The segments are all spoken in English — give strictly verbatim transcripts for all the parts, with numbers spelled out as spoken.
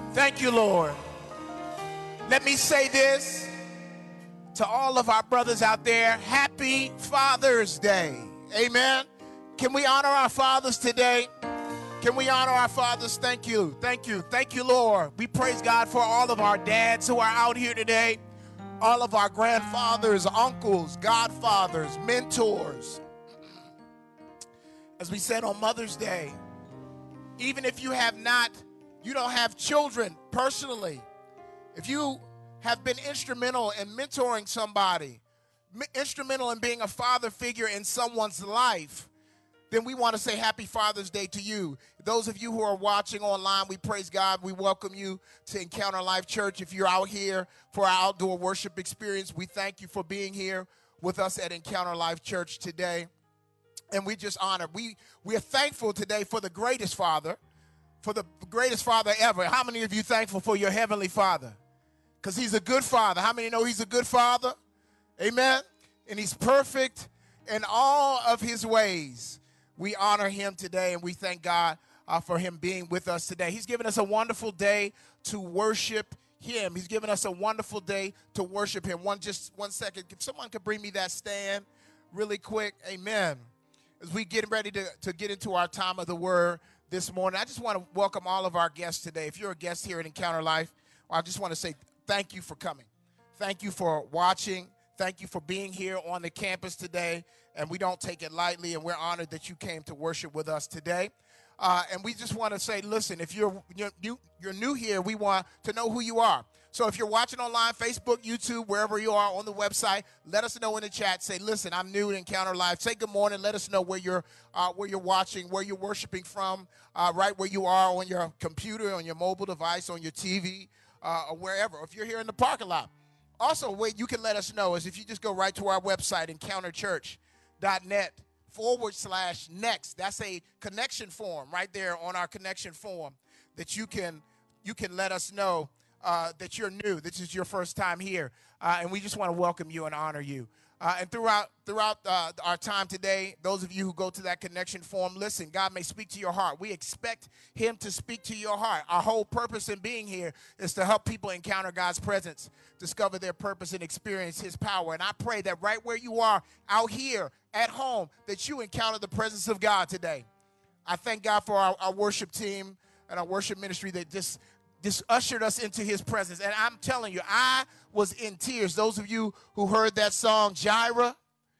Thank you, Lord. Let me say this to all of our brothers out there. Happy Father's Day. Amen. Can we honor our fathers today? Can we honor our fathers? Thank you. Thank you. Thank you, Lord. We praise God for all of our dads who are out here today. All of our grandfathers, uncles, godfathers, mentors. As we said on Mother's Day, even if you have not, you don't have children personally, if you have been instrumental in mentoring somebody, instrumental in being a father figure in someone's life, then we want to say Happy Father's Day to you. Those of you who are watching online, we praise God. We welcome you to Encounter Life Church. If you're out here for our outdoor worship experience, we thank you for being here with us at Encounter Life Church today. And we just honor. We, we are thankful today for the greatest father, for the greatest father ever. How many of you thankful for your heavenly Father? Because he's a good father. How many know he's a good father? Amen. And he's perfect in all of his ways. We honor him today, and we thank God uh, for him being with us today. He's given us a wonderful day to worship him. He's given us a wonderful day to worship him. One, just one second. If someone could bring me that stand really quick. Amen. As we get ready to, to get into our time of the word this morning, I just want to welcome all of our guests today. If you're a guest here at Encounter Life, I just want to say thank you for coming. Thank you for watching. Thank you for being here on the campus today, and we don't take it lightly, and we're honored that you came to worship with us today. Uh, and we just want to say, listen, if you're, you're, new, you're new here, we want to know who you are. So if you're watching online, Facebook, YouTube, wherever you are on the website, let us know in the chat. Say, listen, I'm new to Encounter Life. Say good morning. Let us know where you're, uh, where you're watching, where you're worshiping from, uh, right where you are on your computer, on your mobile device, on your T V, uh, or wherever. If you're here in the parking lot. Also, what you can let us know is if you just go right to our website, encounterchurch.net forward slash next. That's a connection form right there on our connection form that you can you can let us know uh, that you're new. This is your first time here, uh, and we just want to welcome you and honor you. Uh, and throughout throughout uh, our time today, those of you who go to that connection form, listen, God may speak to your heart. We expect him to speak to your heart. Our whole purpose in being here is to help people encounter God's presence, discover their purpose, and experience his power. And I pray that right where you are, out here, at home, that you encounter the presence of God today. I thank God for our, our worship team and our worship ministry that just Just ushered us into his presence. And I'm telling you, I was in tears. Those of you who heard that song, Jireh,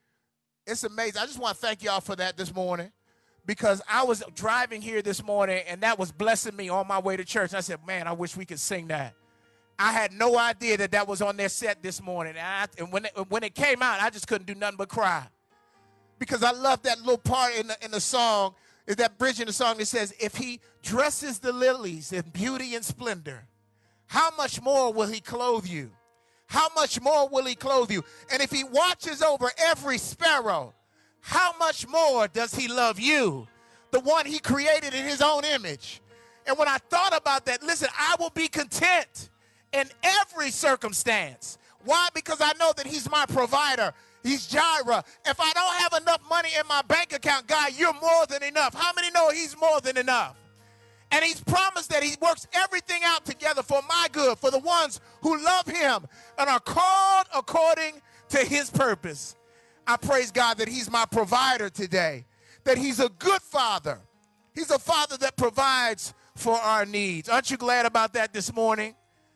it's amazing. I just want to thank y'all for that this morning, because I was driving here this morning, and that was blessing me on my way to church. I said, man, I wish we could sing that. I had no idea that that was on their set this morning. And, I, and when, it, when it came out, I just couldn't do nothing but cry, because I love that little part in the, in the song. Is that bridge in the song that says, if he dresses the lilies in beauty and splendor, how much more will he clothe you? How much more will he clothe you? And if he watches over every sparrow, how much more does he love you, the one he created in his own image? And when I thought about that, listen, I will be content in every circumstance. Why? Because I know that he's my provider. He's Jireh. If I don't have enough money in my bank account, God, you're more than enough. How many know he's more than enough? And he's promised that he works everything out together for my good, for the ones who love him and are called according to his purpose. I praise God that he's my provider today, that he's a good father. He's a father that provides for our needs. Aren't you glad about that this morning?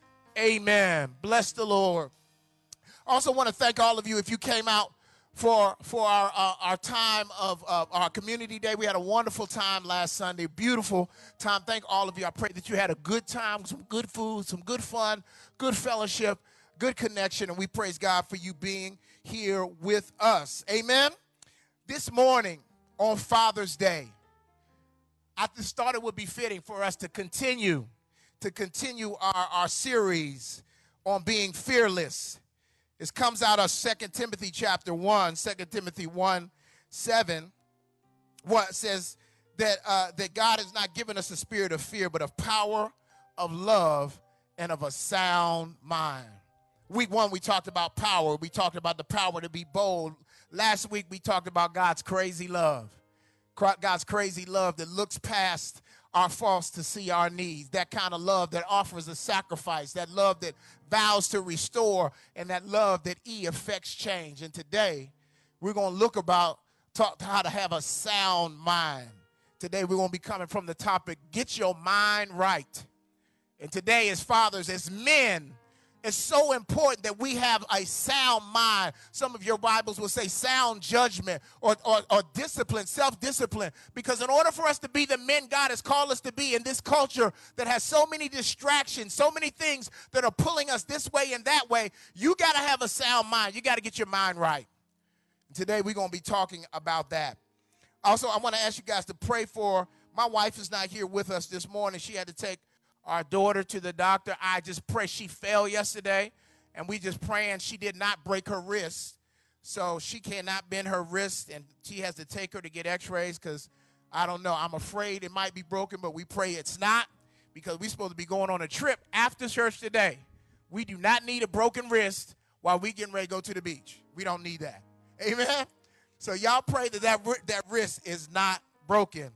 Amen. Bless the Lord. I also want to thank all of you if you came out for for our uh, our time of uh, our community day. We had a wonderful time last Sunday, beautiful time. Thank all of you. I pray that you had a good time, some good food, some good fun, good fellowship, good connection, and we praise God for you being here with us. Amen. This morning on Father's Day, I just thought it would be fitting for us to continue to continue our, our series on being fearless. This comes out of Second Timothy chapter one, Second Timothy one, seven, what says that, uh, that God has not given us a spirit of fear, but of power, of love, and of a sound mind. Week one, we talked about power. We talked about the power to be bold. Last week, we talked about God's crazy love. God's crazy love that looks past our faults to see our needs, that kind of love that offers a sacrifice, that love that vows to restore, and that love that E affects change. And today, we're going to look about talk how to have a sound mind. Today, we're going to be coming from the topic, get your mind right. And today, as fathers, as men, it's so important that we have a sound mind. Some of your Bibles will say sound judgment or, or, or discipline, self-discipline. Because in order for us to be the men God has called us to be in this culture that has so many distractions, so many things that are pulling us this way and that way, you got to have a sound mind. You got to get your mind right. Today, we're going to be talking about that. Also, I want to ask you guys to pray for, my wife is not here with us this morning. She had to take our daughter to the doctor. I just pray she fell yesterday, and we just praying she did not break her wrist. So she cannot bend her wrist, and she has to take her to get x-rays because, I don't know, I'm afraid it might be broken, but we pray it's not because we're supposed to be going on a trip after church today. We do not need a broken wrist while we getting ready to go to the beach. We don't need that. Amen? So y'all pray that that, that wrist is not broken.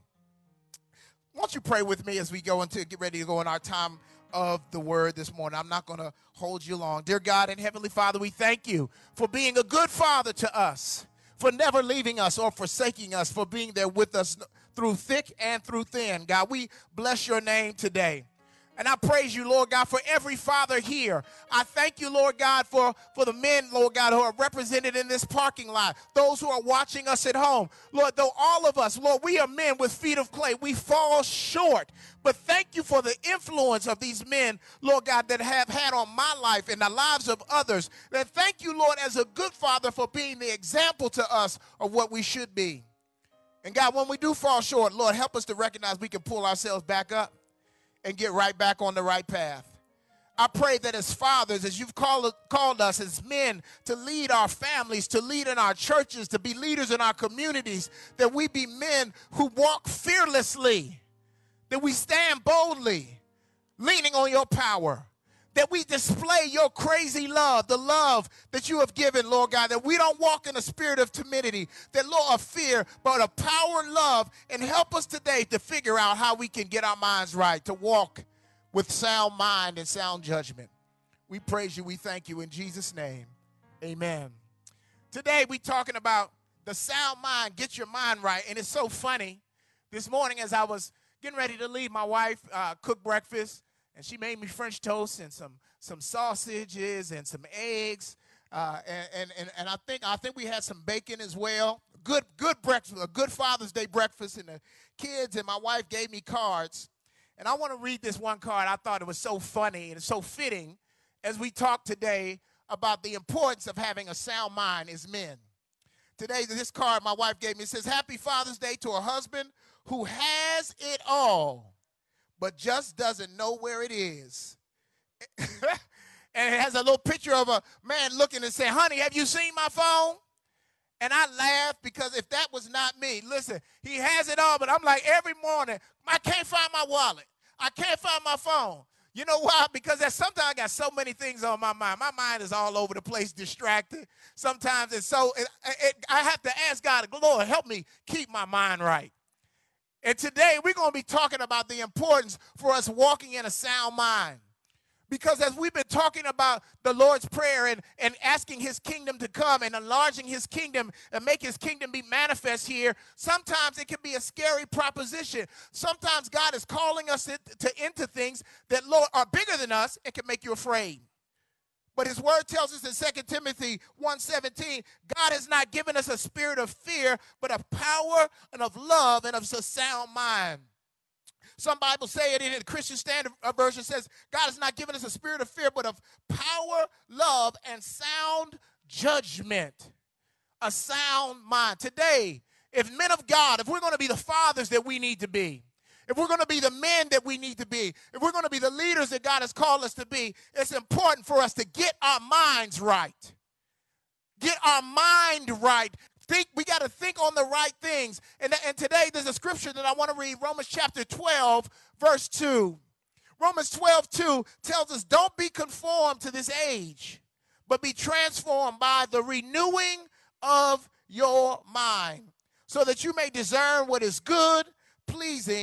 Won't you pray with me as we go into get ready to go in our time of the word this morning? I'm not going to hold you long. Dear God and Heavenly Father, we thank you for being a good father to us, for never leaving us or forsaking us, for being there with us through thick and through thin. God, we bless your name today. And I praise you, Lord God, for every father here. I thank you, Lord God, for, for the men, Lord God, who are represented in this parking lot, those who are watching us at home. Lord, though all of us, Lord, we are men with feet of clay. We fall short. But thank you for the influence of these men, Lord God, that have had on my life and the lives of others. And thank you, Lord, as a good father for being the example to us of what we should be. And God, when we do fall short, Lord, help us to recognize we can pull ourselves back up and get right back on the right path. I pray that as fathers, as you've called, called us as men to lead our families, to lead in our churches, to be leaders in our communities, that we be men who walk fearlessly, that we stand boldly, leaning on your power, that we display your crazy love, the love that you have given, Lord God, that we don't walk in a spirit of timidity, that, Lord, of fear, but of power and love, and help us today to figure out how we can get our minds right, to walk with sound mind and sound judgment. We praise you. We thank you in Jesus' name. Amen. Today we're talking about the sound mind, get your mind right, and it's so funny. This morning as I was getting ready to leave, my wife uh, cooked breakfast, and she made me French toast and some some sausages and some eggs, uh, and, and and and I think I think we had some bacon as well. Good good breakfast, a good Father's Day breakfast, and the kids and my wife gave me cards. And I want to read this one card. I thought it was so funny and it's so fitting as we talk today about the importance of having a sound mind as men. Today, this card my wife gave me says, "Happy Father's Day to a husband who has it all, but just doesn't know where it is." And it has a little picture of a man looking and saying, "Honey, have you seen my phone?" And I laughed because if that was not me, listen, he has it all, but I'm like every morning, I can't find my wallet. I can't find my phone. You know why? Because there's sometimes I got so many things on my mind. My mind is all over the place, distracted. Sometimes it's so, it, it, I have to ask God, Lord, help me keep my mind right. And today we're going to be talking about the importance for us walking in a sound mind. Because as we've been talking about the Lord's Prayer and, and asking his kingdom to come and enlarging his kingdom and make his kingdom be manifest here, sometimes it can be a scary proposition. Sometimes God is calling us in, to into things that, Lord, are bigger than us and can make you afraid. But his word tells us in Second Timothy one seventeen, God has not given us a spirit of fear, but of power and of love and of a sound mind. Some Bibles say it in the Christian Standard Version says, God has not given us a spirit of fear, but of power, love, and sound judgment. A sound mind. Today, if men of God, if we're going to be the fathers that we need to be, if we're going to be the men that we need to be, if we're going to be the leaders that God has called us to be, it's important for us to get our minds right. Get our mind right. Think, we got to think on the right things. And, and today there's a scripture that I want to read, Romans chapter twelve, verse two. Romans twelve, two tells us, don't be conformed to this age, but be transformed by the renewing of your mind, so that you may discern what is good, pleasing,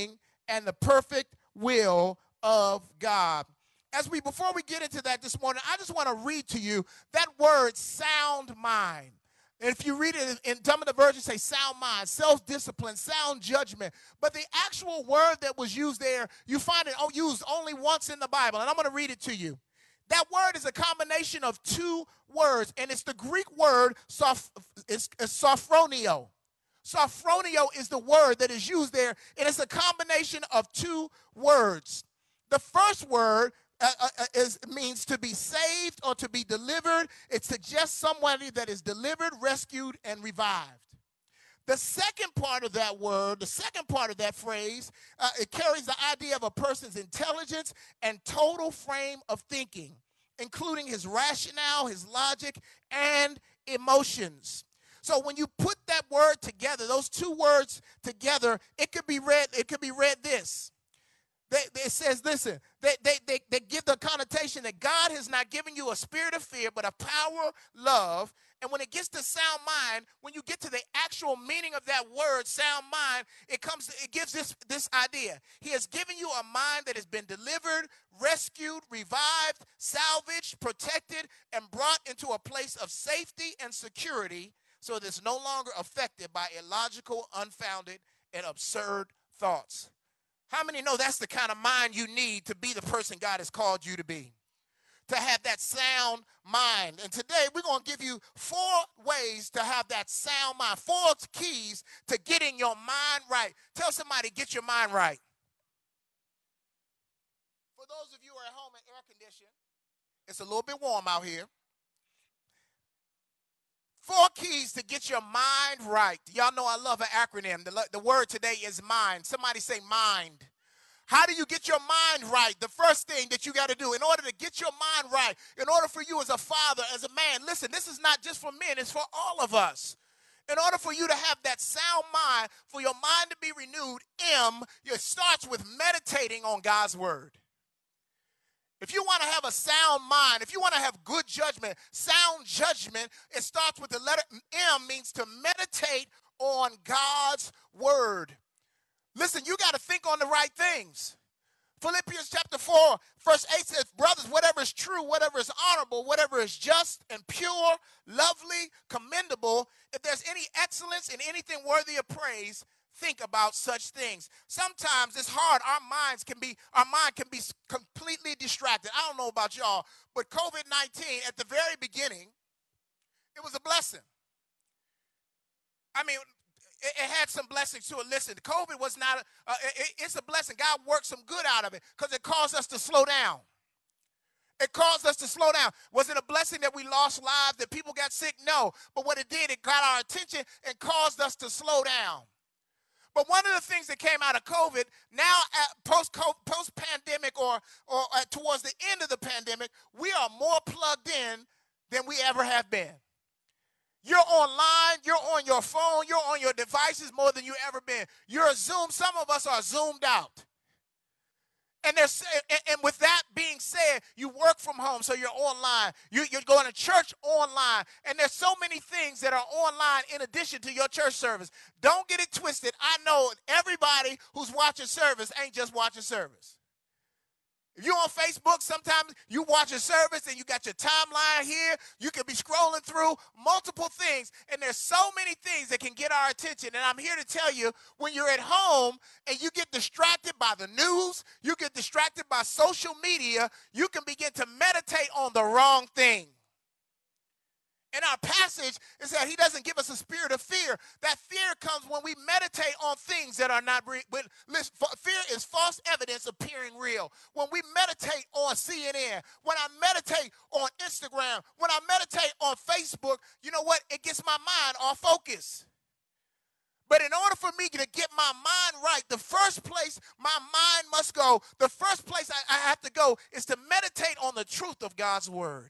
and the perfect will of God. As we, before we get into that this morning, I just want to read to you that word, sound mind. And if you read it in some of the versions, say sound mind, self-discipline, sound judgment. But the actual word that was used there, you find it used only once in the Bible. And I'm going to read it to you. That word is a combination of two words, and it's the Greek word soph- it's, it's sophronio. Sophronio is the word that is used there, and it's a combination of two words. The first word uh, uh, is, means to be saved or to be delivered. It suggests somebody that is delivered, rescued, and revived. The second part of that word, the second part of that phrase, uh, it carries the idea of a person's intelligence and total frame of thinking, including his rationale, his logic, and emotions. So when you put that word together, those two words together, it could be read, it could be read this. They, they, it says, listen, they, they, they, they give the connotation that God has not given you a spirit of fear, but a power, love. And when it gets to sound mind, when you get to the actual meaning of that word, sound mind, it comes, it gives this, this idea. He has given you a mind that has been delivered, rescued, revived, salvaged, protected, and brought into a place of safety and security so that it's no longer affected by illogical, unfounded, and absurd thoughts. How many know that's the kind of mind you need to be the person God has called you to be? To have that sound mind. And today we're going to give you four ways to have that sound mind, four keys to getting your mind right. Tell somebody, get your mind right. For those of you who are at home in air conditioning, it's a little bit warm out here. Four keys to get your mind right. Y'all know I love an acronym. The, the word today is mind. Somebody say mind. How do you get your mind right? The first thing that you got to do in order to get your mind right, in order for you as a father, as a man, listen, this is not just for men, it's for all of us. In order for you to have that sound mind, for your mind to be renewed, M, it starts with meditating on God's word. If you want to have a sound mind, if you want to have good judgment, sound judgment, it starts with the letter M, means to meditate on God's word. Listen, you got to think on the right things. Philippians chapter four, verse eight says, brothers, whatever is true, whatever is honorable, whatever is just and pure, lovely, commendable, if there's any excellence in anything worthy of praise, think about such things. Sometimes it's hard. Our minds can be, our mind can be completely distracted. I don't know about y'all, but COVID nineteen at the very beginning, it was a blessing. I mean, it, it had some blessings to it. Listen, COVID was not, a, uh, it, it's a blessing. God worked some good out of it because it caused us to slow down. It caused us to slow down. Was it a blessing that we lost lives, that people got sick? No. But what it did, it got our attention and caused us to slow down. But one of the things that came out of COVID, now at post post-pandemic or, or at, towards the end of the pandemic, we are more plugged in than we ever have been. You're online, you're on your phone, you're on your devices more than you've ever been. You're Zoom. Some of us are zoomed out. And, there's, and with that being said, you work from home, so you're online. You, you're going to church online. And there's so many things that are online in addition to your church service. Don't get it twisted. I know everybody who's watching service ain't just watching service. If you're on Facebook, sometimes you watch a service and you got your timeline here. You can be scrolling through multiple things, and there's so many things that can get our attention. And I'm here to tell you, when you're at home and you get distracted by the news, you get distracted by social media, you can begin to meditate on the wrong thing. In our passage, it said he doesn't give us a spirit of fear. That fear comes when we meditate on things that are not real. Fear is false evidence appearing real. When we meditate on C N N, when I meditate on Instagram, when I meditate on Facebook, you know what? It gets my mind off focus. But in order for me to get my mind right, the first place my mind must go, the first place I, I have to go is to meditate on the truth of God's word.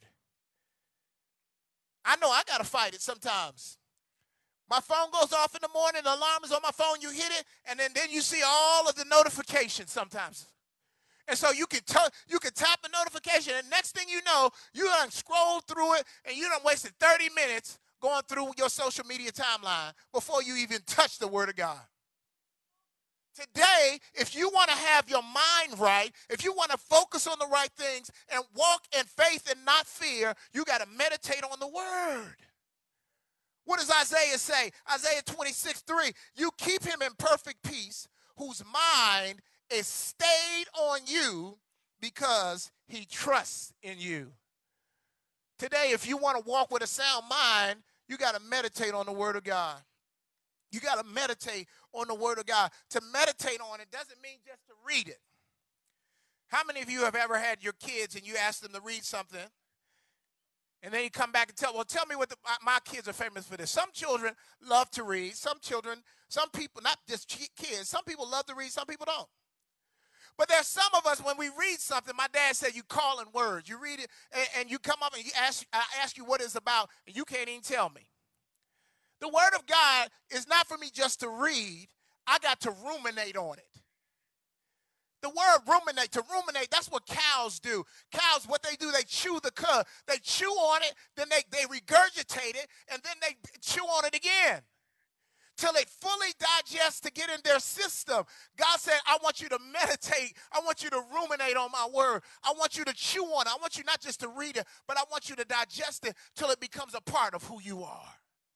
I know I got to fight it sometimes. My phone goes off in the morning, the alarm is on my phone, you hit it, and then, then you see all of the notifications sometimes. And so you can, t- you can tap the notification, and next thing you know, you done scroll through it, and you done wasted thirty minutes going through your social media timeline before you even touch the word of God. Today, if you want to have your mind right, if you want to focus on the right things and walk in faith and not fear, you got to meditate on the word. What does Isaiah say? Isaiah twenty-six, three. You keep him in perfect peace, whose mind is stayed on you because he trusts in you. Today, if you want to walk with a sound mind, you got to meditate on the word of God. You got to meditate on the word of God. To meditate on it doesn't mean just to read it. How many of you have ever had your kids and you ask them to read something, and then you come back and tell, well, tell me what the, my kids are famous for this. Some children love to read. Some children, some people, not just kids, some people love to read, some people don't. But there's some of us, when we read something, my dad said you call in words. You read it, and, and you come up and you ask, I ask you what it's about, and you can't even tell me. The word of God is not for me just to read. I got to ruminate on it. The word ruminate, to ruminate, that's what cows do. Cows, what they do, they chew the cud. They chew on it, then they, they regurgitate it, and then they chew on it again till it fully digests to get in their system. God said, I want you to meditate. I want you to ruminate on my word. I want you to chew on it. I want you not just to read it, but I want you to digest it till it becomes a part of who you are.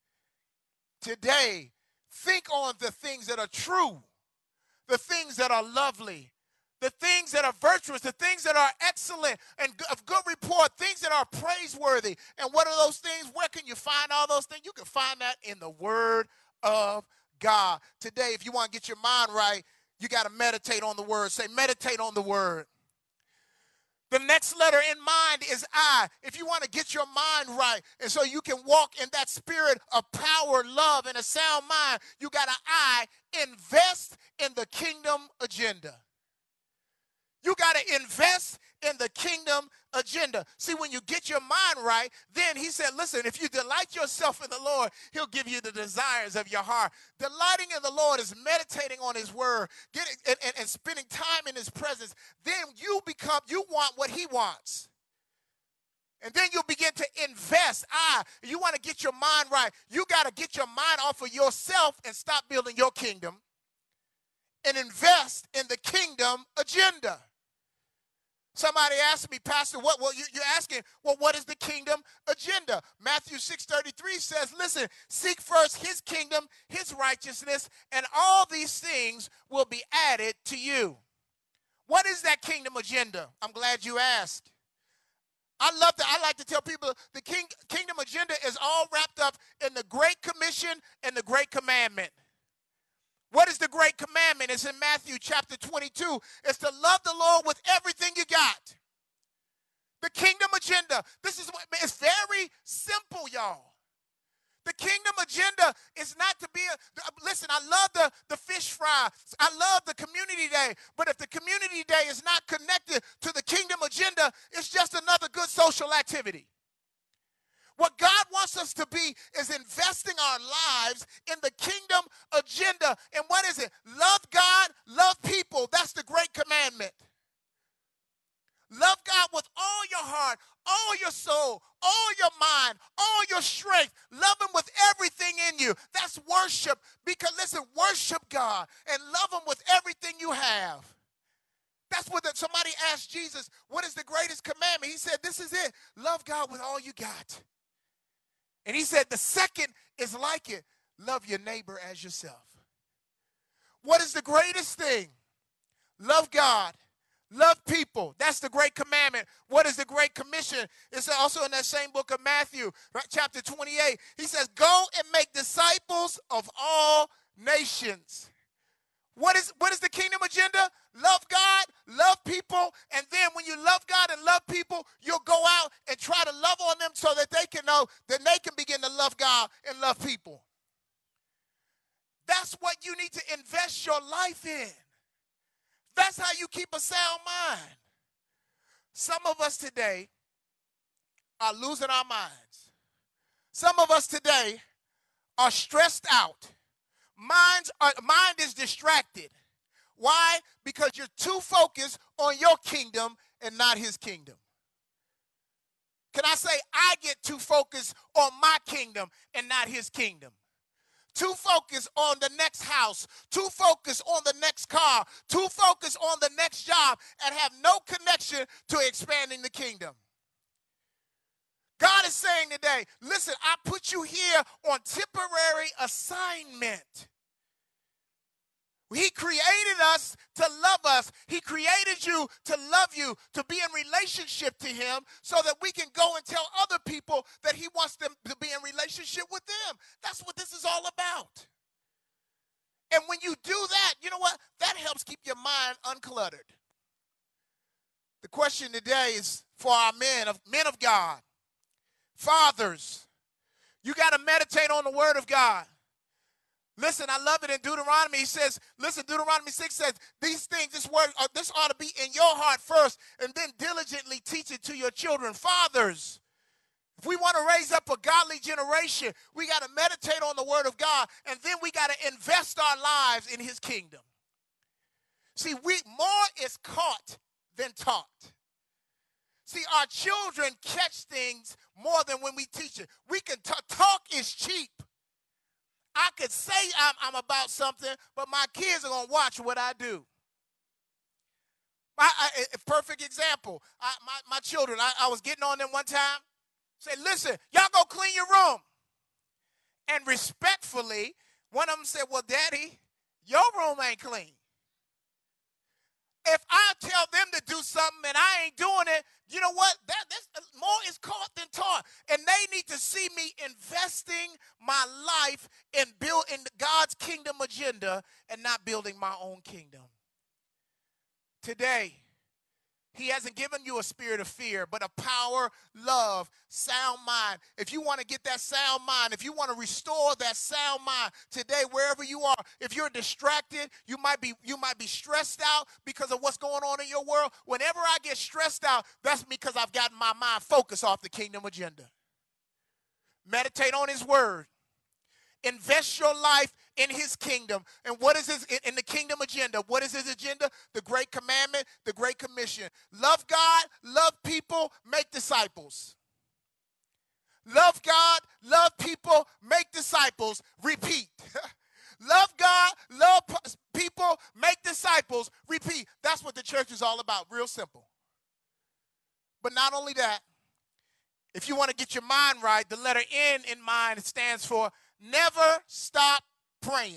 Today, think on the things that are true, the things that are lovely, the things that are virtuous, the things that are excellent and of good report, things that are praiseworthy. And what are those things? Where can you find all those things? You can find that in the word of God. Today, if you want to get your mind right, you got to meditate on the word. Say, meditate on the word. The next letter in mind is I. If you want to get your mind right, and so you can walk in that spirit of power, love, and a sound mind, you got to I, invest in the kingdom agenda. You got to invest in the kingdom agenda. See, when you get your mind right, then he said, listen, if you delight yourself in the Lord, he'll give you the desires of your heart. Delighting in the Lord is meditating on his word, getting and, and, and spending time in his presence. Then you become, you want what he wants. And then you begin to invest. Ah, you want to get your mind right. You got to get your mind off of yourself and stop building your kingdom and invest in the kingdom agenda. Somebody asked me, Pastor, what? Well, you're asking, well, what is the kingdom agenda? Matthew six thirty-three says, listen, seek first his kingdom, his righteousness, and all these things will be added to you. What is that kingdom agenda? I'm glad you asked. I love to, I like to tell people the king, kingdom agenda is all wrapped up in the Great Commission and the Great Commandment. What is the great commandment? It's in Matthew chapter twenty-two. It's to love the Lord with everything you got. The kingdom agenda. This is what, it's very simple, y'all. The kingdom agenda is not to be a, listen, I love the, the fish fry. I love the community day. But if the community day is not connected to the kingdom agenda, it's just another good social activity. What God wants us to be is investing our lives in the kingdom agenda. And what is it? Love God, love people. That's the great commandment. Love God with all your heart, all your soul, all your mind, all your strength. Love him with everything in you. That's worship. Because listen, worship God and love him with everything you have. That's what the, somebody asked Jesus, what is the greatest commandment? He said, this is it. Love God with all you got. And he said, the second is like it. Love your neighbor as yourself. What is the greatest thing? Love God. Love people. That's the great commandment. What is the great commission? It's also in that same book of Matthew, right, chapter twenty-eight. He says, go and make disciples of all nations. What is, what is the kingdom agenda? Love God, love people, and then when you love God and love people, you'll go out and try to love on them so that they can know that they can begin to love God and love people. That's what you need to invest your life in. That's how you keep a sound mind. Some of us today are losing our minds. Some of us today are stressed out. Minds are, mind is distracted. Why? Because you're too focused on your kingdom and not his kingdom. Can I say I get too focused on my kingdom and not his kingdom? too focused on the next house, too focused on the next car, too focused on the next job, and have no connection to expanding the kingdom. God is saying today, listen, I put you here on temporary assignment. He created us to love us. He created you to love you, to be in relationship to him so that we can go and tell other people that he wants them to be in relationship with them. That's what this is all about. And when you do that, you know what? That helps keep your mind uncluttered. The question today is for our men of men of God, fathers. You got to meditate on the word of God. Listen, I love it in Deuteronomy. He says, listen, Deuteronomy six says, these things, this word, uh, this ought to be in your heart first, and then diligently teach it to your children. Fathers, if we want to raise up a godly generation, we got to meditate on the word of God, and then we got to invest our lives in his kingdom. See, we more is caught than taught. See, our children catch things more than when we teach it. We can talk, talk is cheap. I could say I'm, I'm about something, but my kids are going to watch what I do. I, I, a perfect example. I, my, my children, I, I was getting on them one time. Say, listen, y'all go clean your room. And respectfully, one of them said, well, Daddy, your room ain't clean. If I tell them to do something and I ain't doing it, you know what? That, that's, more is caught than taught. And they need to see me investing my life in building God's kingdom agenda and not building my own kingdom. Today, he hasn't given you a spirit of fear, but a power, love, sound mind. If you want to get that sound mind, if you want to restore that sound mind today, wherever you are, if you're distracted, you might be you might be stressed out because of what's going on in your world. Whenever I get stressed out, that's because I've gotten my mind focused off the kingdom agenda. Meditate on his word. Invest your life in his kingdom. And what is his, in the kingdom agenda? What is his agenda? The great commandment, the great commission. Love God, love people, make disciples. Love God, love people, make disciples, repeat. Love God, love people, make disciples, repeat. That's what the church is all about, real simple. But not only that, if you want to get your mind right, the letter N in mind stands for never stop praying.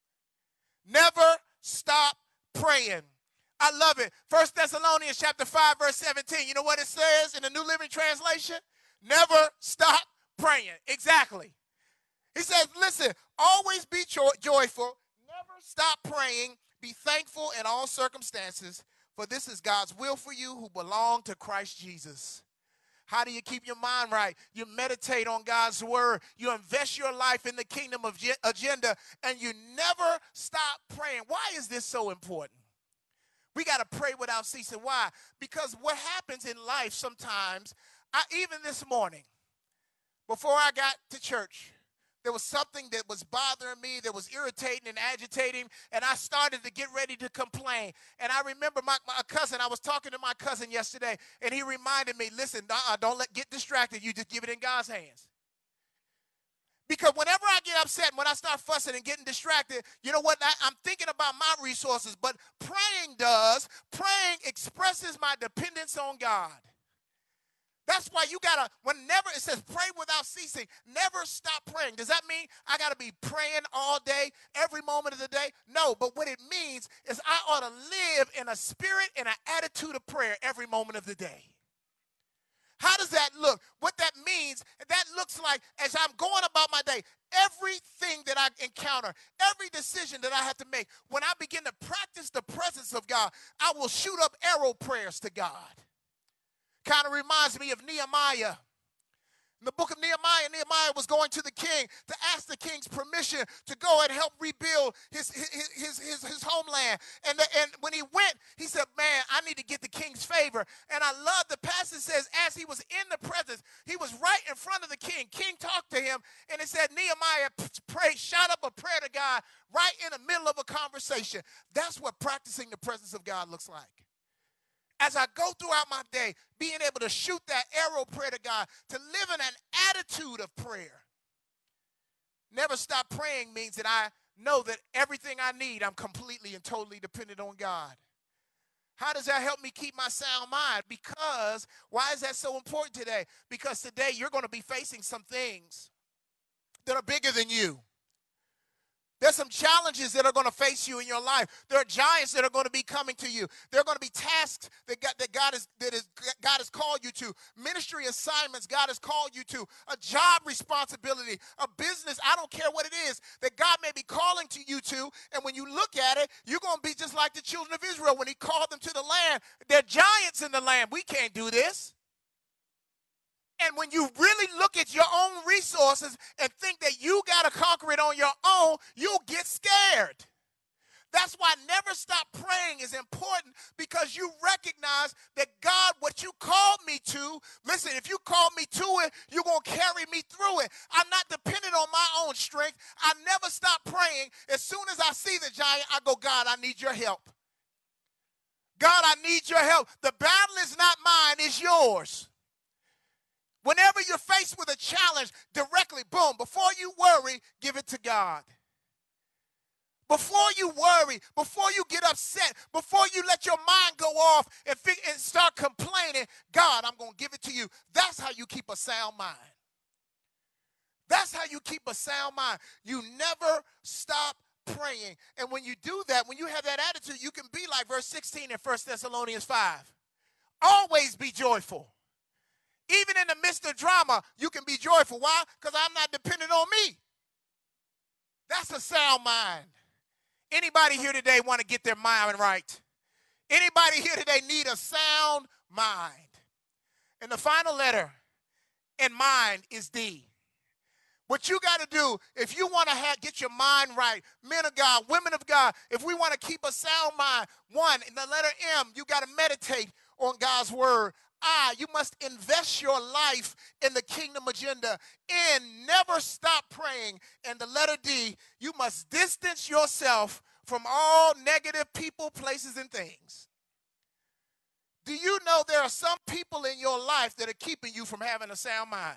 Never stop praying. I love it. First Thessalonians chapter five, verse seventeen. You know what it says in the New Living Translation? Never stop praying. Exactly. He says, listen, always be joy- joyful. Never stop praying. Be thankful in all circumstances, for this is God's will for you who belong to Christ Jesus. How do you keep your mind right? You meditate on God's word. You invest your life in the kingdom of agenda, and you never stop praying. Why is this so important? We got to pray without ceasing. Why? Because what happens in life sometimes, I, even this morning, before I got to church, there was something that was bothering me, that was irritating and agitating, and I started to get ready to complain. And I remember my, my cousin, I was talking to my cousin yesterday, and he reminded me, listen, uh-uh, don't let get distracted. You just give it in God's hands. Because whenever I get upset, when I start fussing and getting distracted, you know what? I, I'm thinking about my resources, but praying does. Praying expresses my dependence on God. That's why you got to, whenever it says pray without ceasing, never stop praying. Does that mean I got to be praying all day, every moment of the day? No, but what it means is I ought to live in a spirit and an attitude of prayer every moment of the day. How does that look? What that means, that looks like as I'm going about my day, everything that I encounter, every decision that I have to make, when I begin to practice the presence of God, I will shoot up arrow prayers to God. Kind of reminds me of Nehemiah. In the book of Nehemiah, Nehemiah was going to the king to ask the king's permission to go and help rebuild his, his, his, his, his homeland. And, the, and when he went, he said, man, I need to get the king's favor. And I love the passage says, as he was in the presence, he was right in front of the king. King talked to him, and it said Nehemiah prayed, shot up a prayer to God right in the middle of a conversation. That's what practicing the presence of God looks like. As I go throughout my day, being able to shoot that arrow prayer to God, to live in an attitude of prayer. Never stop praying means that I know that everything I need, I'm completely and totally dependent on God. How does that help me keep my sound mind? Because, why is that so important today? Because today you're going to be facing some things that are bigger than you. There's some challenges that are going to face you in your life. There are giants that are going to be coming to you. There are going to be tasks that God, that God, is, that is, God has called you to. Ministry assignments God has called you to. A job responsibility, a business, I don't care what it is, that God may be calling to you to. And when you look at it, you're going to be just like the children of Israel when he called them to the land. There are giants in the land. We can't do this. And when you really look at your own resources and think that you got to conquer it on your own, you'll get scared. That's why never stop praying is important, because you recognize that God, what you called me to, listen, if you called me to it, you're going to carry me through it. I'm not dependent on my own strength. I never stop praying. As soon as I see the giant, I go, God, I need your help. God, I need your help. The battle is not mine, it's yours. Whenever you're faced with a challenge, directly, boom, before you worry, give it to God. Before you worry, before you get upset, before you let your mind go off and, fig- and start complaining, God, I'm going to give it to you. That's how you keep a sound mind. That's how you keep a sound mind. You never stop praying. And when you do that, when you have that attitude, you can be like verse sixteen in First Thessalonians five. Always be joyful. Even in the midst of drama, you can be joyful. Why? Because I'm not dependent on me. That's a sound mind. Anybody here today want to get their mind right? Anybody here today need a sound mind? And the final letter in mind is D. What you got to do, if you want to have, get your mind right, men of God, women of God, if we want to keep a sound mind, one, in the letter M, you got to meditate on God's word. I, you must invest your life in the kingdom agenda. N, never stop praying. And the letter D, you must distance yourself from all negative people, places, and things. Do you know there are some people in your life that are keeping you from having a sound mind?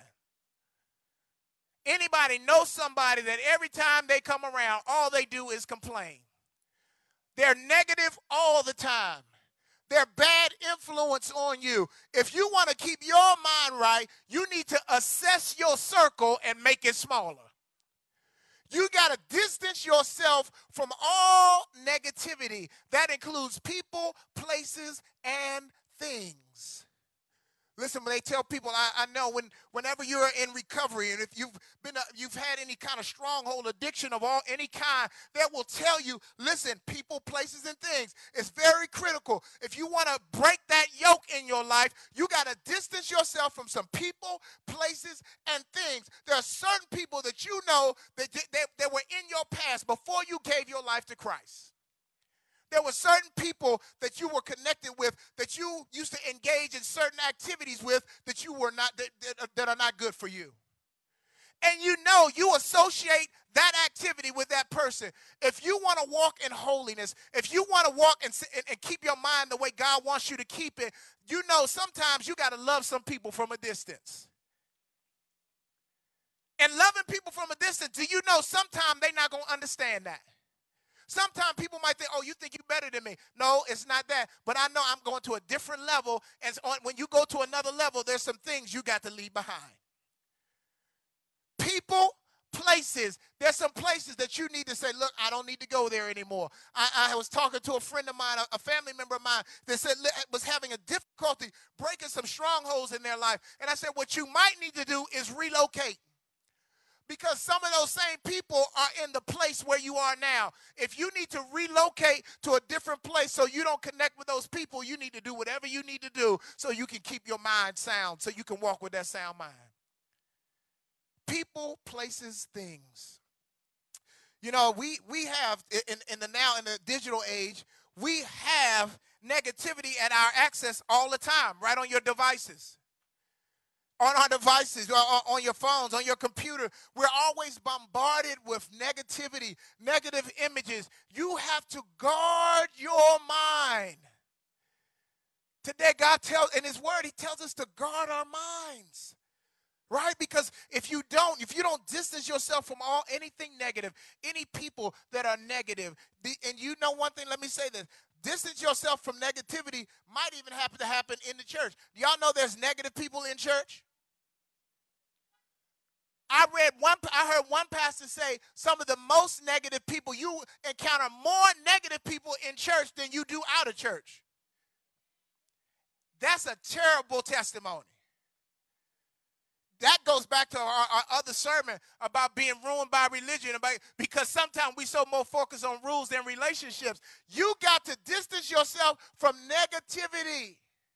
Anybody know somebody that every time they come around, all they do is complain? They're negative all the time. They're bad influence on you. If you want to keep your mind right, you need to assess your circle and make it smaller. You got to distance yourself from all negativity. That includes people, places, and things. Listen, when they tell people, I, I know when, whenever you're in recovery, and if you've been, a, you've had any kind of stronghold addiction of all any kind, that will tell you, listen, people, places, and things. It's very critical. If you want to break that yoke in your life, you got to distance yourself from some people, places, and things. There are certain people that you know that, that, that were in your past before you gave your life to Christ. There were certain people that you were connected with, that you used to engage in certain activities with, that you were not that, that, that are not good for you. And you know you associate that activity with that person. If you want to walk in holiness, if you want to walk and, and, and keep your mind the way God wants you to keep it, you know sometimes you got to love some people from a distance. And loving people from a distance, do you know sometimes they're not going to understand that? Sometimes people might think, oh, you think you're better than me. No, it's not that. But I know I'm going to a different level. And when you go to another level, there's some things you got to leave behind. People, places. There's some places that you need to say, look, I don't need to go there anymore. I, I was talking to a friend of mine, a, a family member of mine, that said was having a difficulty breaking some strongholds in their life. And I said, what you might need to do is relocate. Because some of those same people are in the place where you are now. If you need to relocate to a different place so you don't connect with those people, you need to do whatever you need to do so you can keep your mind sound, so you can walk with that sound mind. People, places, things. You know, we, we have, in, in the now, in the digital age, we have negativity at our access all the time, right on your devices. On our devices, on your phones, on your computer, we're always bombarded with negativity, negative images. You have to guard your mind. Today, God tells, in his word, he tells us to guard our minds. Right? Because if you don't, if you don't distance yourself from all anything negative, any people that are negative, the, and you know one thing, let me say this, distance yourself from negativity might even happen to happen in the church. Do y'all know there's negative people in church? I read one, I heard one pastor say some of the most negative people, you encounter more negative people in church than you do out of church. That's a terrible testimony. That goes back to our, our other sermon about being ruined by religion, about, because sometimes we so more focused on rules than relationships. You got to distance yourself from negativity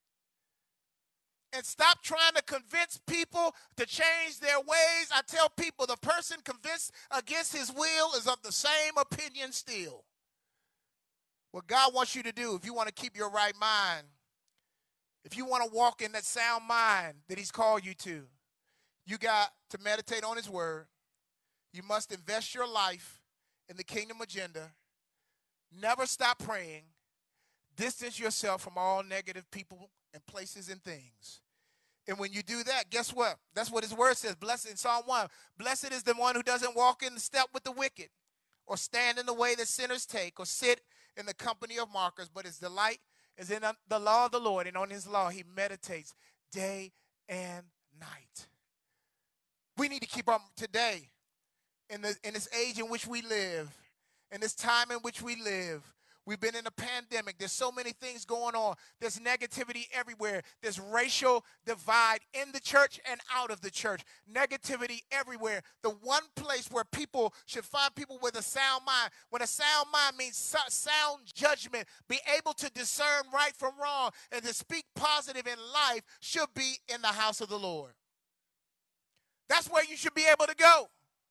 and stop trying to convince people to change their ways. I tell people the person convinced against his will is of the same opinion still. What God wants you to do, if you want to keep your right mind, if you want to walk in that sound mind that he's called you to, you got to meditate on his word. You must invest your life in the kingdom agenda. Never stop praying. Distance yourself from all negative people and places and things. And when you do that, guess what? That's what his word says. Blessed in Psalm one. Blessed is the one who doesn't walk in step with the wicked, or stand in the way that sinners take, or sit in the company of mockers, but his delight is in the law of the Lord, and on his law he meditates day and night. We need to keep up today in, the, in this age in which we live, in this time in which we live. We've been in a pandemic. There's so many things going on. There's negativity everywhere. There's racial divide in the church and out of the church. Negativity everywhere. The one place where people should find people with a sound mind. When a sound mind means sound judgment, be able to discern right from wrong and to speak positive in life, should be in the house of the Lord. That's where you should be able to go.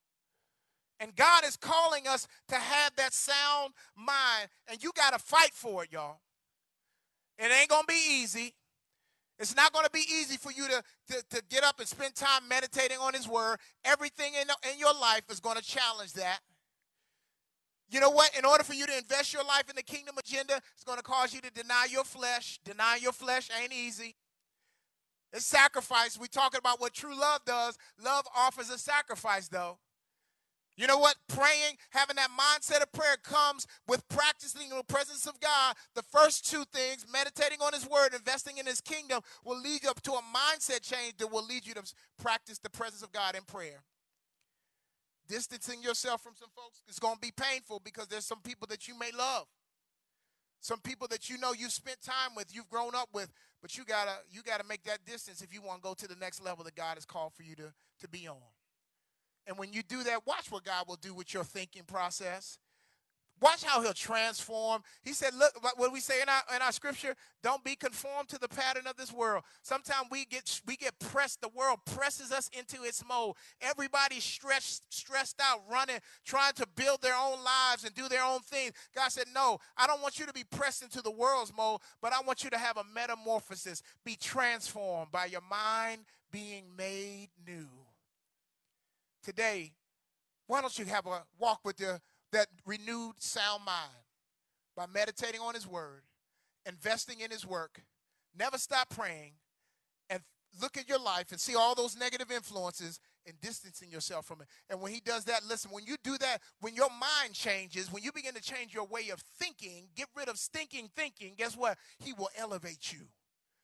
And God is calling us to have that sound mind. And you got to fight for it, y'all. It ain't going to be easy. It's not going to be easy for you to, to, to get up and spend time meditating on his word. Everything in, in your life is going to challenge that. You know what? In order for you to invest your life in the kingdom agenda, it's going to cause you to deny your flesh. Deny your flesh ain't easy. It's sacrifice. We're talking about what true love does. Love offers a sacrifice, though. You know what? Praying, having that mindset of prayer comes with practicing in the presence of God. The first two things, meditating on his word, investing in his kingdom, will lead you up to a mindset change that will lead you to practice the presence of God in prayer. Distancing yourself from some folks is going to be painful because there's some people that you may love. Some people that you know you've spent time with, you've grown up with, but you gotta you gotta make that distance if you want to go to the next level that God has called for you to, to be on. And when you do that, watch what God will do with your thinking process. Watch how he'll transform. He said, look, what we say in our, in our scripture, don't be conformed to the pattern of this world. Sometimes we get we get pressed. The world presses us into its mold. Everybody's stressed, stressed out, running, trying to build their own lives and do their own things. God said, no, I don't want you to be pressed into the world's mold, but I want you to have a metamorphosis. Be transformed by your mind being made new. Today, why don't you have a walk with the that renewed sound mind by meditating on his word, investing in his work, never stop praying, and look at your life and see all those negative influences and distancing yourself from it. And when he does that, listen, when you do that, when your mind changes, when you begin to change your way of thinking, get rid of stinking thinking, guess what? He will elevate you.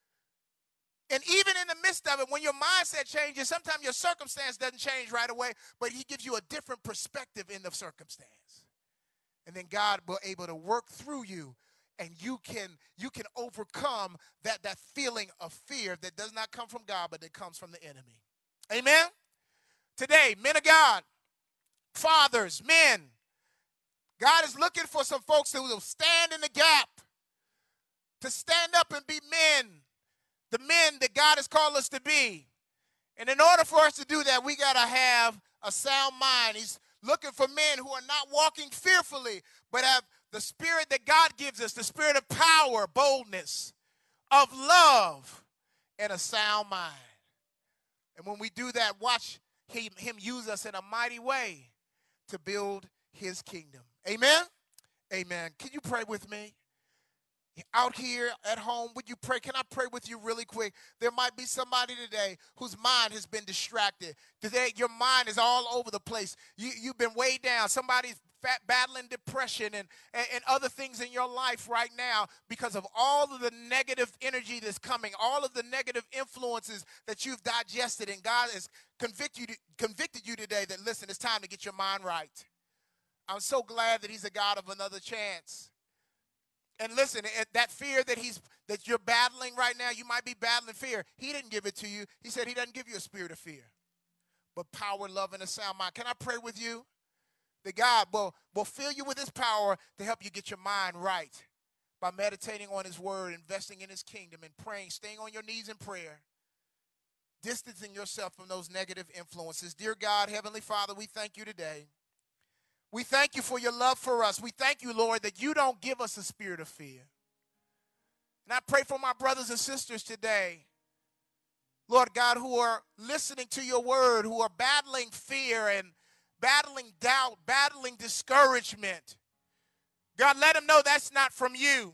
And even in the midst of it, when your mindset changes, sometimes your circumstance doesn't change right away, but he gives you a different perspective in the circumstance. And then God will be able to work through you, and you can you can overcome that, that feeling of fear that does not come from God, but that comes from the enemy. Amen? Today, men of God, fathers, men, God is looking for some folks who will stand in the gap, to stand up and be men. The men that God has called us to be. And in order for us to do that, we got to have a sound mind. He's looking for men who are not walking fearfully, but have the spirit that God gives us, the spirit of power, boldness, of love, and a sound mind. And when we do that, watch him, him use us in a mighty way to build his kingdom. Amen? Amen. Can you pray with me? out here at home, would you pray? Can I pray with you really quick? There might be somebody today whose mind has been distracted. Today, your mind is all over the place. You, you've been way down. Somebody's fat, battling depression and, and, and other things in your life right now because of all of the negative energy that's coming, all of the negative influences that you've digested. And God has convicted you, convicted you today that, listen, it's time to get your mind right. I'm so glad that he's a God of another chance. And listen, that fear that he's that you're battling right now, you might be battling fear. He didn't give it to you. He said he doesn't give you a spirit of fear, but power, love, and a sound mind. Can I pray with you? That God will, will fill you with his power to help you get your mind right by meditating on his word, investing in his kingdom, and praying, staying on your knees in prayer, distancing yourself from those negative influences. Dear God, Heavenly Father, we thank you today. We thank you for your love for us. We thank you, Lord, that you don't give us a spirit of fear. And I pray for my brothers and sisters today, Lord God, who are listening to your word, who are battling fear and battling doubt, battling discouragement. God, let them know that's not from you.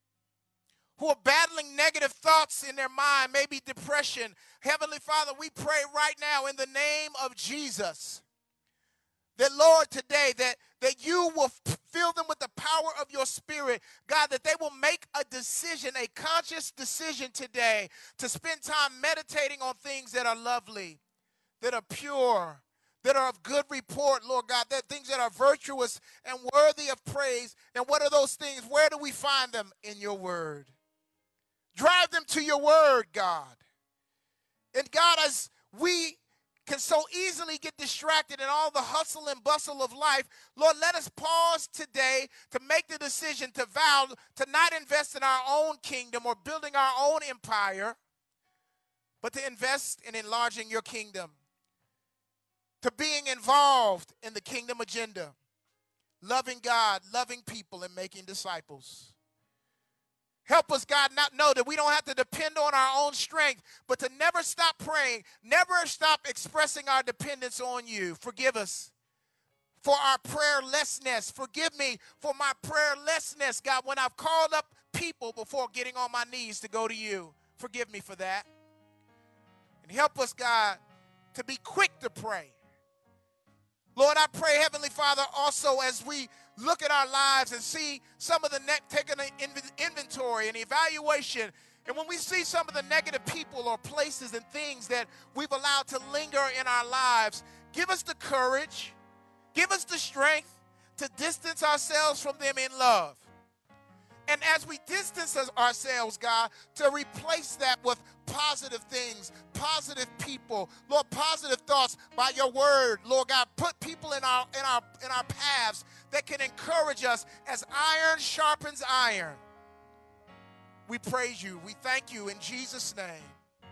Who are battling negative thoughts in their mind, maybe depression. Heavenly Father, we pray right now in the name of Jesus that, Lord, today, that, that you will fill them with the power of your spirit. God, that they will make a decision, a conscious decision today to spend time meditating on things that are lovely, that are pure, that are of good report, Lord God, that things that are virtuous and worthy of praise. And what are those things? Where do we find them? In your word. Drive them to your word, God. And God, as we can so easily get distracted in all the hustle and bustle of life, Lord, let us pause today to make the decision to vow to not invest in our own kingdom or building our own empire, but to invest in enlarging your kingdom, to being involved in the kingdom agenda, loving God, loving people, and making disciples. Help us, God, not know that we don't have to depend on our own strength, but to never stop praying, never stop expressing our dependence on you. Forgive us for our prayerlessness. Forgive me for my prayerlessness, God, when I've called up people before getting on my knees to go to you. Forgive me for that. And help us, God, to be quick to pray. Lord, I pray, Heavenly Father, also as we look at our lives and see some of the ne- taking an inventory and evaluation, and when we see some of the negative people or places and things that we've allowed to linger in our lives, give us the courage, give us the strength to distance ourselves from them in love. And as we distance ourselves, God, to replace that with positive things, positive people, Lord, positive thoughts by your word, Lord God, put people in our in our in our paths that can encourage us as iron sharpens iron. We praise you. We thank you in Jesus' name.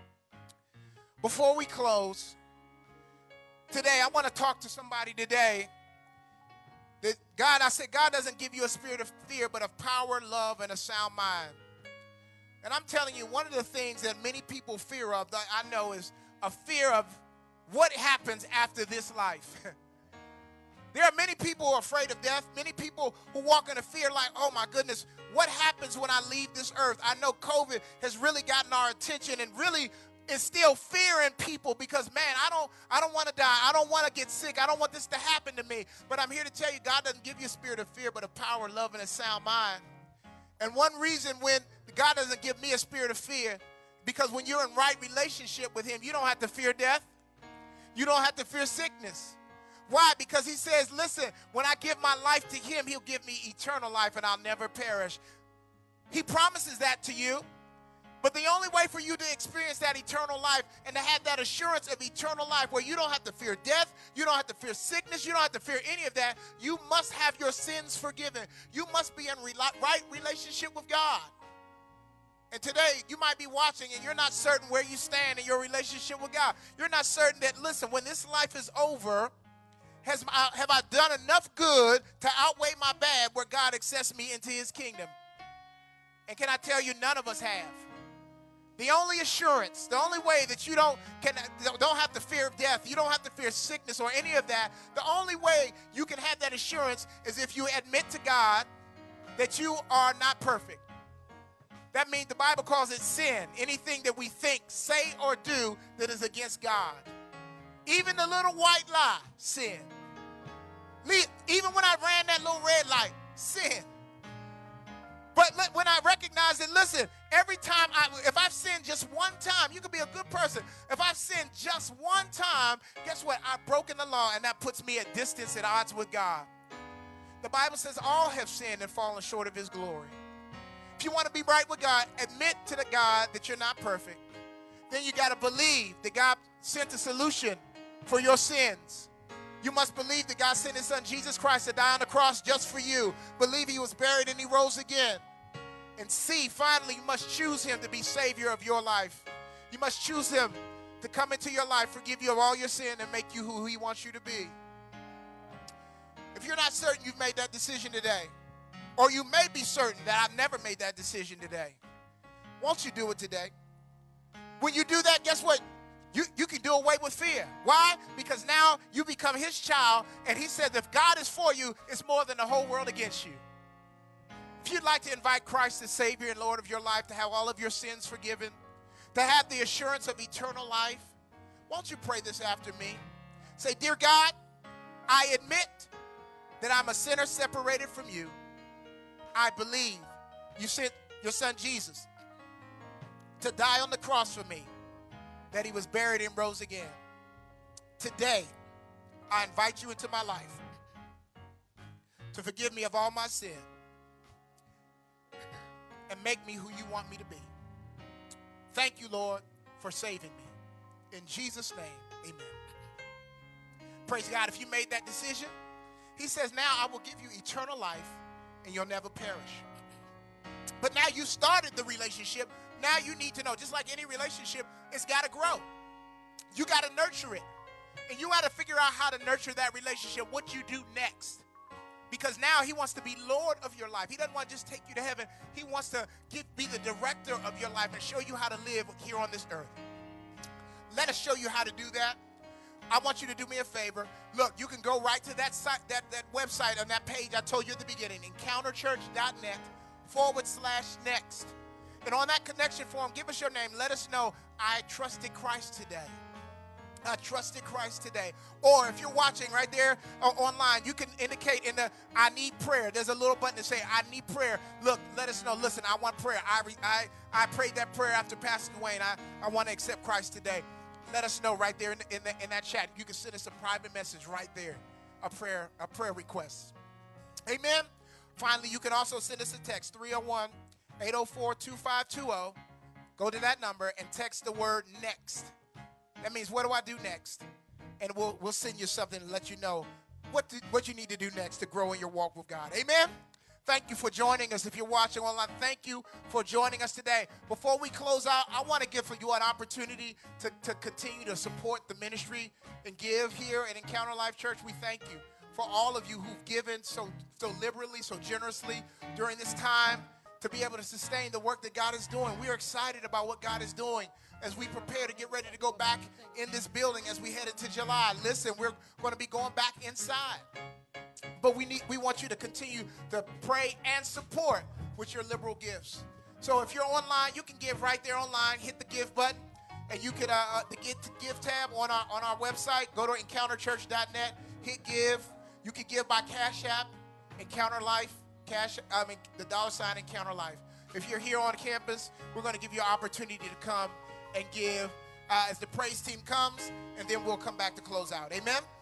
Before we close, today I want to talk to somebody today. That God, I said, God doesn't give you a spirit of fear, but of power, love, and a sound mind. And I'm telling you, one of the things that many people fear of, that I know, is a fear of what happens after this life. There are many people who are afraid of death, many people who walk in a fear like, oh my goodness, what happens when I leave this earth? I know COVID has really gotten our attention and really instill fear in people because, man, I don't I don't want to die. I don't want to get sick. I don't want this to happen to me. But I'm here to tell you, God doesn't give you a spirit of fear, but a power, love, and a sound mind. And one reason when God doesn't give me a spirit of fear, because when you're in right relationship with him, you don't have to fear death. You don't have to fear sickness. Why? Because he says, listen, when I give my life to him, he'll give me eternal life and I'll never perish. He promises that to you. But the only way for you to experience that eternal life and to have that assurance of eternal life where you don't have to fear death, you don't have to fear sickness, you don't have to fear any of that, you must have your sins forgiven. You must be in right relationship with God. And today, you might be watching and you're not certain where you stand in your relationship with God. You're not certain that, listen, when this life is over, has my, have I done enough good to outweigh my bad where God accepts me into his kingdom? And can I tell you, none of us have. The only assurance, the only way that you don't can don't have to fear death, you don't have to fear sickness or any of that, the only way you can have that assurance is if you admit to God that you are not perfect. That means the Bible calls it sin. Anything that we think, say, or do that is against God. Even the little white lie, sin. Even when I ran that little red light, sin. But when I recognize it, listen, every time, I, if I've sinned just one time, you could be a good person. If I've sinned just one time, guess what? I've broken the law, and that puts me at distance, at odds with God. The Bible says all have sinned and fallen short of his glory. If you want to be right with God, admit to the God that you're not perfect. Then you got to believe that God sent a solution for your sins. You must believe that God sent his son Jesus Christ to die on the cross just for you. Believe he was buried and he rose again. And see, finally, you must choose him to be Savior of your life. You must choose him to come into your life, forgive you of all your sin, and make you who he wants you to be. If you're not certain you've made that decision today, or you may be certain that I've never made that decision today, won't you do it today? When you do that, guess what? You, you can do away with fear. Why? Because now you become his child, and he said if God is for you, it's more than the whole world against you. If you'd like to invite Christ as Savior and Lord of your life, to have all of your sins forgiven, to have the assurance of eternal life, won't you pray this after me? Say, dear God, I admit that I'm a sinner separated from you. I believe you sent your son Jesus to die on the cross for me, that he was buried and rose again. Today, I invite you into my life to forgive me of all my sin and make me who you want me to be. Thank you, Lord, for saving me. In Jesus' name, amen. Praise God. If you made that decision, he says, now I will give you eternal life and you'll never perish. But now you started the relationship. Now you need to know, just like any relationship, it's got to grow. You got to nurture it. And you got to figure out how to nurture that relationship, what you do next. Because now he wants to be Lord of your life. He doesn't want to just take you to heaven. He wants to give, be the director of your life and show you how to live here on this earth. Let us show you how to do that. I want you to do me a favor. Look, you can go right to that site, that, that website on that page I told you at the beginning, encounterchurch.net forward slash next. And on that connection form, give us your name. Let us know, I trusted Christ today. I trusted Christ today. Or if you're watching right there uh, online, you can indicate in the I need prayer. There's a little button to say I need prayer. Look, let us know. Listen, I want prayer. I re, I, I prayed that prayer after passing away, and I, I want to accept Christ today. Let us know right there in, the, in, the, in that chat. You can send us a private message right there, a prayer, a prayer request. Amen. Finally, you can also send us a text, three oh one, eight oh four, two five two oh. Go to that number and text the word next. That means, what do I do next? And we'll we'll send you something to let you know what to, what you need to do next to grow in your walk with God. Amen? Thank you for joining us. If you're watching online, thank you for joining us today. Before we close out, I want to give for you an opportunity to, to continue to support the ministry and give here at Encounter Life Church. We thank you for all of you who've given so, so liberally, so generously during this time to be able to sustain the work that God is doing. We are excited about what God is doing as we prepare to get ready to go back in this building as we head into July. Listen, we're going to be going back inside. But we need, we want you to continue to pray and support with your liberal gifts. So if you're online, you can give right there online. Hit the give button, and you can uh, uh, the get to give tab on our on our website. Go to encounter church dot net. Hit give. You can give by Cash App, Encounter Life. Cash. I mean the dollar sign Encounter Life. If you're here on campus, we're going to give you an opportunity to come and give uh, as the praise team comes, and then we'll come back to close out. Amen.